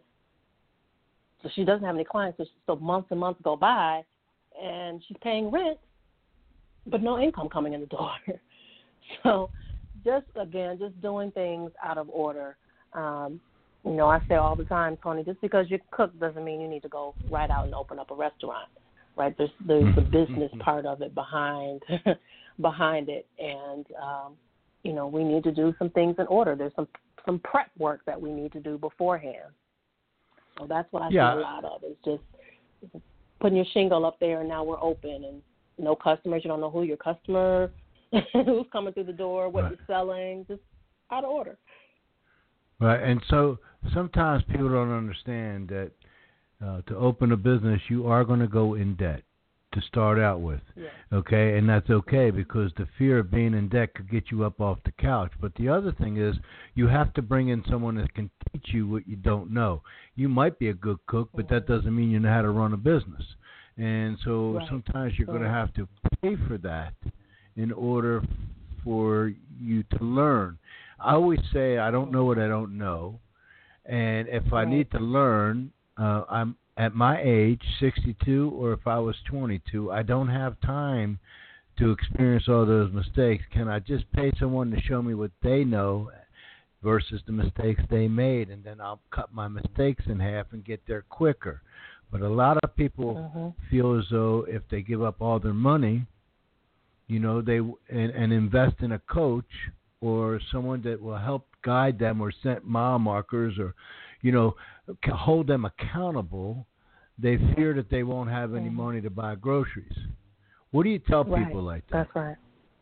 so she doesn't have any clients. So, so months and months go by, and she's paying rent, but no income coming in the door. So just, again, just doing things out of order. Um, you know, I say all the time, Tony, just because you cook doesn't mean you need to go right out and open up a restaurant, right? There's there's the business part of it behind behind it. And, um, you know, we need to do some things in order. There's some, some prep work that we need to do beforehand. So that's what I yeah. see a lot of, is just putting your shingle up there and now we're open, and no customers. You don't know who your customer who's coming through the door, what right. you're selling, just out of order. Right, and so sometimes people don't understand that uh, to open a business, you are going to go in debt to start out with, yeah. okay? And that's okay, because the fear of being in debt could get you up off the couch. But the other thing is, you have to bring in someone that can teach you what you don't know. You might be a good cook, but that doesn't mean you know how to run a business. And so right. sometimes you're going to have to pay for that in order for you to learn. I always say I don't know what I don't know, and if I need to learn, uh, I'm at my age, sixty-two, or if I was twenty-two, I don't have time to experience all those mistakes. Can I just pay someone to show me what they know versus the mistakes they made, and then I'll cut my mistakes in half and get there quicker? But a lot of people mm-hmm. feel as though if they give up all their money, you know, they and, and invest in a coach or someone that will help guide them or set mile markers or, you know, hold them accountable, they fear that they won't have any mm-hmm. money to buy groceries. What do you tell right. people like that? That's right.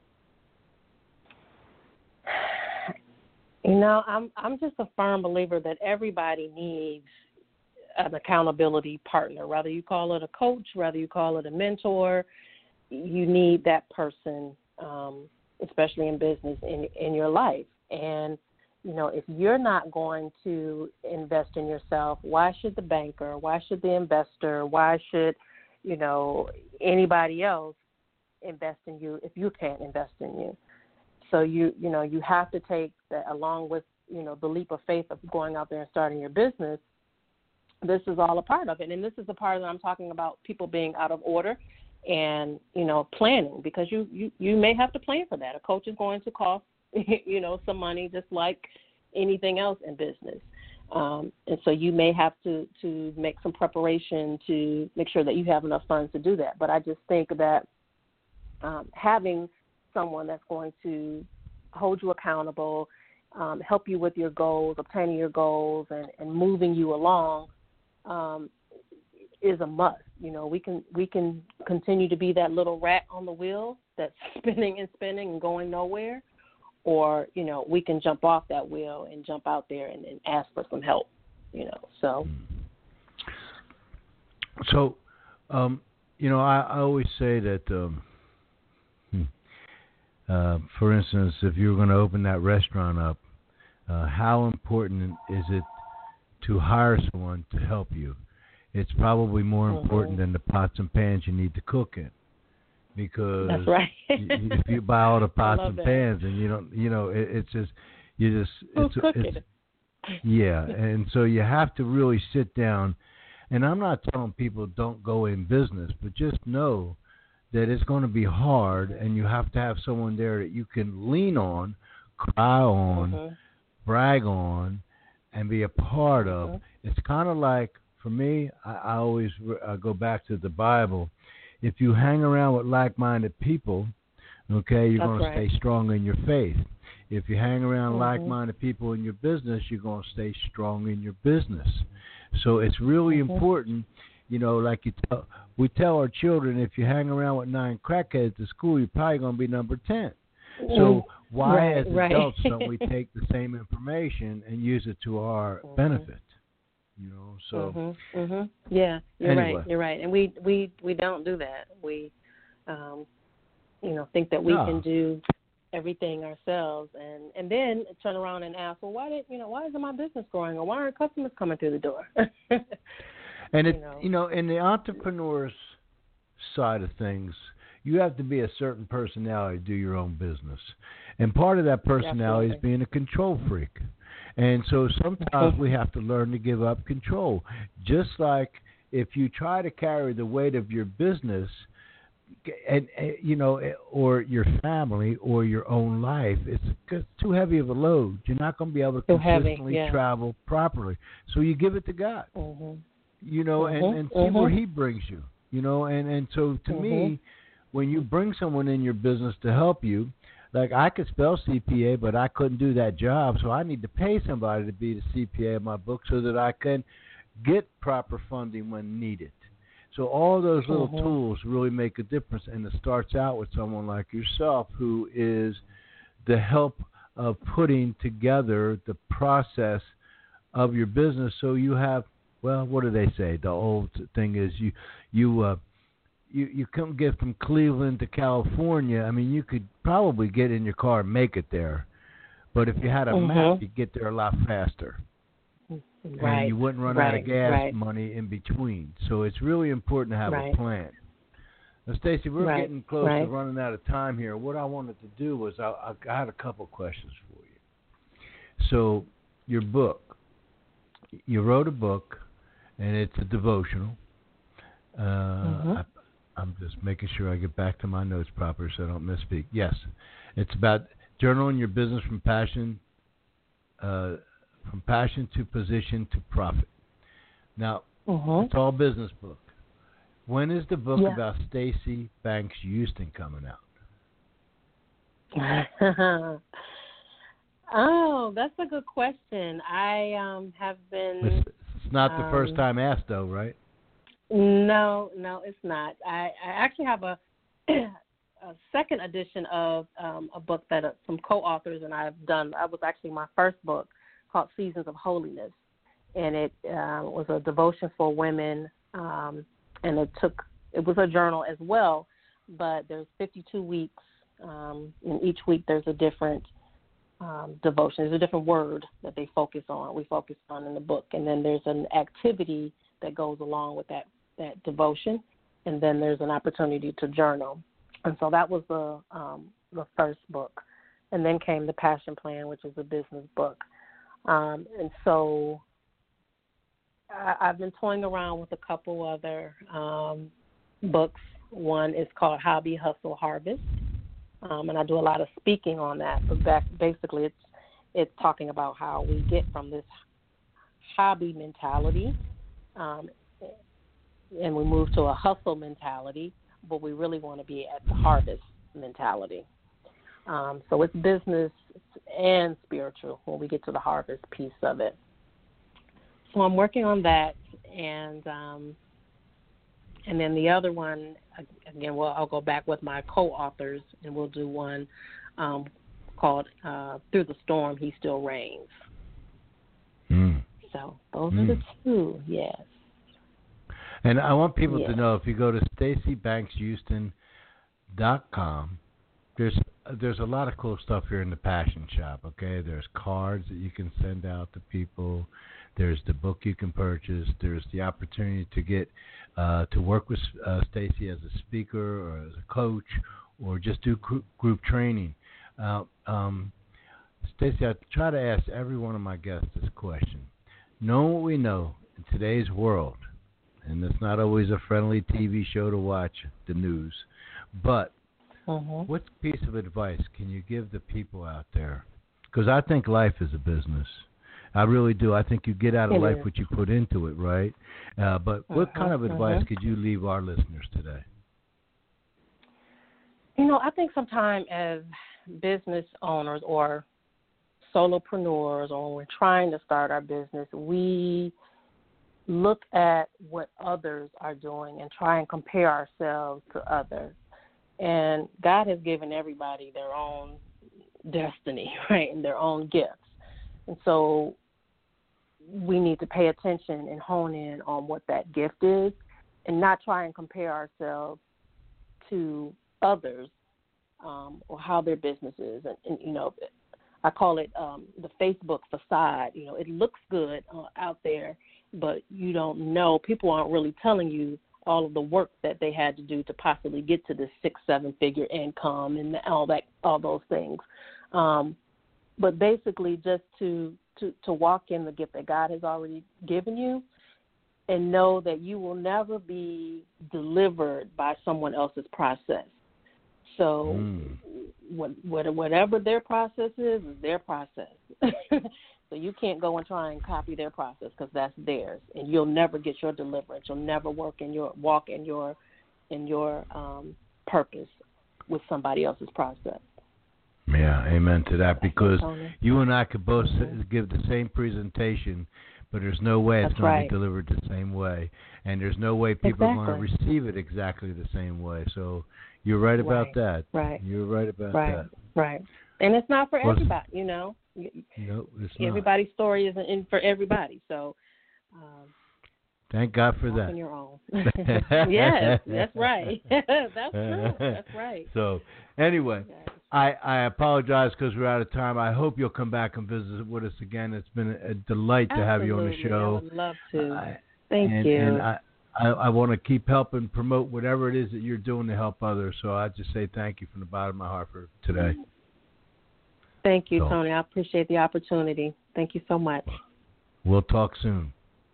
You know, I'm I'm just a firm believer that everybody needs an accountability partner, whether you call it a coach, whether you call it a mentor. you need that person, um, especially in business, in in your life. And you know, if you're not going to invest in yourself, why should the banker? Why should the investor? Why should, you know, anybody else invest in you if you can't invest in you? So you, you know, you have to take that along with, you know, the leap of faith of going out there and starting your business. This is all a part of it. And this is the part that I'm talking about, people being out of order and, you know, planning, because you, you, you may have to plan for that. A coach is going to cost, you know, some money, just like anything else in business. Um, and so you may have to, to make some preparation to make sure that you have enough funds to do that. But I just think that um, having someone that's going to hold you accountable, um, help you with your goals, obtaining your goals, and, and moving you along um, is a must. You know, we can we can continue to be that little rat on the wheel that's spinning and spinning and going nowhere, or, you know, we can jump off that wheel and jump out there and, and ask for some help, you know, so. So, um, you know, I, I always say that, um, uh, for instance, if you're going to open that restaurant up, uh, how important is it to hire someone to help you? It's probably more mm-hmm. important than the pots and pans you need to cook in. Because that's right. you, if you buy all the pots and that. pans and you don't, you know, it, it's just, you just, Who's it's, cooking? it's, yeah. And so you have to really sit down. And I'm not telling people don't go in business, but just know that it's going to be hard, and you have to have someone there that you can lean on, cry on, mm-hmm. brag on, and be a part of. Mm-hmm. It's kind of like, for me, I, I always uh, go back to the Bible. If you hang around with like-minded people, okay, you're going right. to stay strong in your faith. If you hang around mm-hmm. like-minded people in your business, you're going to stay strong in your business. So it's really mm-hmm. important, you know, like you tell, we tell our children, if you hang around with nine crackheads at school, you're probably going to be number ten. So why, right, as right. adults, don't we take the same information and use it to our mm-hmm. benefit? You know, so mm-hmm, mm-hmm. yeah, you're anyway. right. You're right, and we we we don't do that. We, um, you know, think that we no. can do everything ourselves, and, and then turn around and ask, well, why did you know why isn't my business growing, or why aren't customers coming through the door? and it, you know. you know, in the entrepreneur's side of things, you have to be a certain personality to do your own business, and part of that personality Absolutely. is being a control freak. And so sometimes we have to learn to give up control. Just like if you try to carry the weight of your business, and, and you know, or your family or your own life, it's, it's too heavy of a load. You're not going to be able to too consistently heavy, yeah. travel properly. So you give it to God, mm-hmm. you know, mm-hmm. and, and see mm-hmm. where He brings you, you know. And, and so to mm-hmm. me, when you bring someone in your business to help you, like I could spell C P A, but I couldn't do that job, so I need to pay somebody to be the C P A of my book so that I can get proper funding when needed. So all those little mm-hmm. tools really make a difference, and it starts out with someone like yourself who is the help of putting together the process of your business so you have, well, what do they say? The old thing is you you uh, You you come get from Cleveland to California. I mean, you could probably get in your car and make it there, but if you had a mm-hmm. map, you'd get there a lot faster, right. and you wouldn't run right. out of gas right. money in between. So it's really important to have right. a plan. Now, Stacey, we're right. getting close right. to running out of time here. What I wanted to do was I, I, I had a couple questions for you. So your book, you wrote a book, and it's a devotional. Uh, mm-hmm. I, I'm just making sure I get back to my notes proper so I don't misspeak. Yes, it's about journaling your business from passion, uh, from passion to position to profit. Now, mm-hmm. it's all business book. When is the book yeah. about Stacey Banks Houston coming out? Oh, that's a good question. I um, have been. It's, it's not the um, first time asked, though, right? No, no, it's not. I, I actually have a, a second edition of um, a book that uh, some co-authors and I have done. That was actually my first book called Seasons of Holiness, and it uh, was a devotion for women, um, and it took it was a journal as well. but there's fifty-two weeks. Um, in each week, there's a different um, devotion. There's a different word that they focus on. We focus on in the book, and then there's an activity that goes along with that that devotion, and then there's an opportunity to journal. And so that was the um, the first book, and then came the Passion Plan, which is a business book. Um, and so I, I've been toying around with a couple other um, books. One is called Hobby, Hustle, Harvest. Um, and I do a lot of speaking on that. But back, basically, it's it's talking about how we get from this hobby mentality, um, and we move to a hustle mentality, but we really want to be at the harvest mentality. Um, so it's business and spiritual when we get to the harvest piece of it. So I'm working on that, and um, and then the other one, again, well, I'll go back with my co-authors, and we'll do one um, called uh, Through the Storm, He Still Reigns. Mm. So those mm. are the two, yes. And I want people yes. to know, if you go to Stacey Banks Houston dot com, there's there's a lot of cool stuff here in the Passion Shop, okay? There's cards that you can send out to people. There's the book you can purchase. There's the opportunity to get uh, to work with uh, Stacey as a speaker or as a coach, or just do group, group training. Uh, um, Stacey, I try to ask every one of my guests this question. Knowing what we know in today's world, and it's not always a friendly T V show to watch, the news, but mm-hmm. what piece of advice can you give the people out there? Because I think life is a business. I really do. I think you get out of it life is. what you put into it, right? Uh, but what uh-huh, kind of advice uh-huh. could you leave our listeners today? You know, I think sometimes as business owners or solopreneurs, or when we're trying to start our business, we look at what others are doing and try and compare ourselves to others. And God has given everybody their own destiny, right, and their own gifts. And so we need to pay attention and hone in on what that gift is, and not try and compare ourselves to others um, or how their business is. And, and, you know, I call it um, the Facebook facade. You know, it looks good uh, out there, but you don't know. People aren't really telling you all of the work that they had to do to possibly get to this six, seven-figure income and all that, all those things. Um, but basically, just to, to to walk in the gift that God has already given you, and know that you will never be delivered by someone else's process. So mm. what, what, whatever their process is, is their process. So you can't go and try and copy their process, because that's theirs, and you'll never get your deliverance. You'll never work in your walk in your in your um, purpose with somebody else's process. Yeah, amen to that. Because Tony. you and I could both mm-hmm. give the same presentation, but there's no way it's that's going right. to be delivered the same way, and there's no way people exactly. are going to receive it exactly the same way. So you're right about right. that. Right. You're right about right. that. Right. And it's not for well, everybody, you know. No, it's Everybody's not. story isn't in for everybody. So um, thank God for that. On your own. Yes, that's right. That's true. That's right. So anyway, yes. I, I apologize because we're out of time. I hope you'll come back and visit with us again. It's been a delight Absolutely. to have you on the show. I would love to. I, Thank and, you. And I, I, I want to keep helping promote whatever it is that you're doing to help others. So I just say thank you from the bottom of my heart for today. Thank you, so, Tony. I appreciate the opportunity. Thank you so much. We'll talk soon.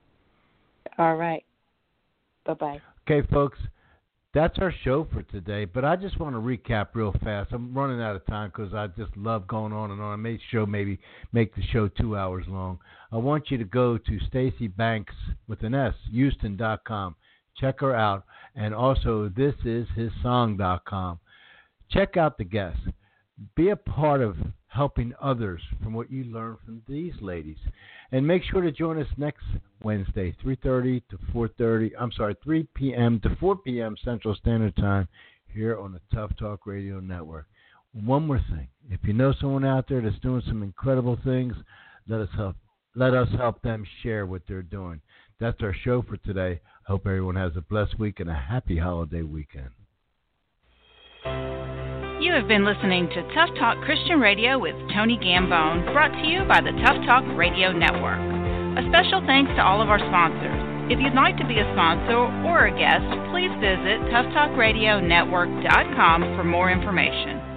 All right. Bye-bye. Okay, folks. That's our show for today, but I just want to recap real fast. I'm running out of time because I just love going on and on. I made show maybe make the show two hours long. I want you to go to Stacey Banks with an S, Houston dot com. Check her out, and also this is his song dot com. Check out the guests. Be a part of helping others from what you learn from these ladies. And make sure to join us next Wednesday, three thirty to four thirty. I'm sorry, three p.m. to four p.m. Central Standard Time here on the Tough Talk Radio Network. One more thing. If you know someone out there that's doing some incredible things, let us help, let us help them share what they're doing. That's our show for today. I hope everyone has a blessed week and a happy holiday weekend. You have been listening to Tough Talk Christian Radio with Tony Gambone, brought to you by the Tough Talk Radio Network. A special thanks to all of our sponsors. If you'd like to be a sponsor or a guest, please visit tough talk radio network dot com for more information.